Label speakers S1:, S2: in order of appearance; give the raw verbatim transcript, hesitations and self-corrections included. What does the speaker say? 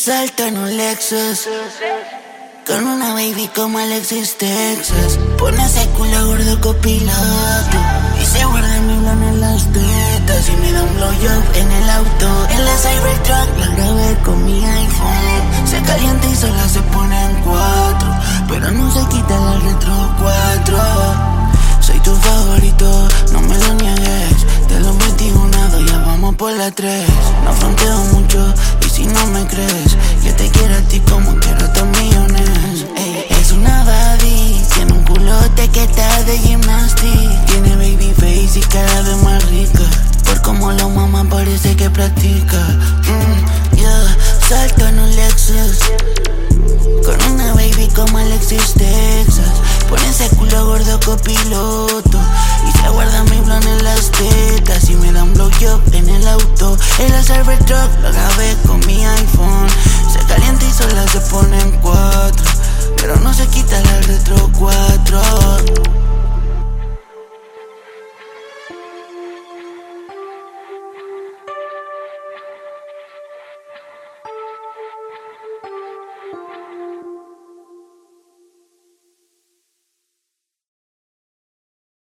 S1: Salta en un Lexus con una baby como Alexis Texas. Pone ese culo gordo copiloto y se guarda mi blon en las tetas. Y me da un blowjob en el auto. En la Cybertruck la grabé con mi iPhone. Se calienta y sola se pone en cuatro, pero no se quita la retro cuatro. Soy tu favorito, no me lo niegues. De los veintiuno ya vamos por la tres. No fronteo mucho y si no me crees, yo te quiero a ti como quiero a tus millones. Ey, es una baby, tiene un culote que está de gymnastics. Tiene baby face y cara de más rica. Por como la mamá parece que practica. mm, yeah. Salto en un Lexus con una baby como Alexis Texas. Pone ese culo gordo copiloto y se guarda mi blon en las tetas. Y me da un blowjob en el auto. En la Cybertruck lo grabé con mi iPhone. Se calienta y sola se pone en cuatro, pero no se quita la retro cuatro.